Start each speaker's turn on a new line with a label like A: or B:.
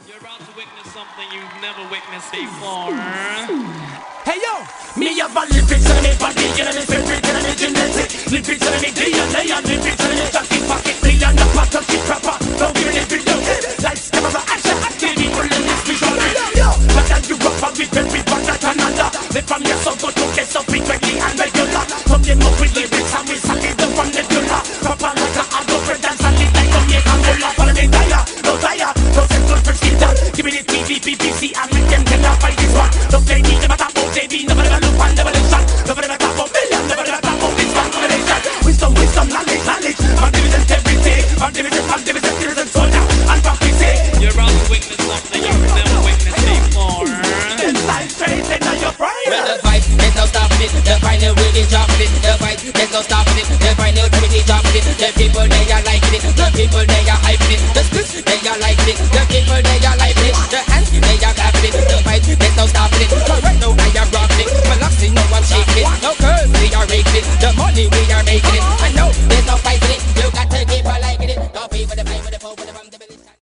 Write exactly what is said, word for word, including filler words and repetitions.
A: You're about to witness something you've never witnessed before.
B: Hey yo! Me have a lyrics on me body, you know me favorite, you know me genetic. Lyrics on me D N A and lyrics on me jockey pocket. Me and the pot of shit proper, don't give me the video. Lights, camera, action, active people in this visual. Yo! But then you rock and we very bad at another. Me from your so go to get so frequently and regular. Come them up with lyrics and we suck it up from the nebula. Proper like a adult for dance and lick like a make and roll up. Follow me tire, no tire, no central for skill down. Give me the T V, B B C and make them tell her fight this one. Don't play me, never talk about J B, never ever look and never listen. Never ever talk about million, never ever talk about this one combination. Wisdom, wisdom, knowledge, knowledge. Magnificent everything, magnificent, magnificent, magnificent soldier and prophecy.
A: You're about to witness something you've never witnessed before.
B: Them life straight and now you're frying.
C: Well, the fight, there's no stopping it. The final really dropping it. The fight, there's no stopping it. The final really dropping it. The people, they are liking it. The people, they are hyping it. The splits, they are liking it. The people, they are liking it. The hands, they are clapping it. The fight, there's no stopping it. So right now, I am rocking it. Velocity, no one shaking it. No curves, we are making it. The money, we are making it.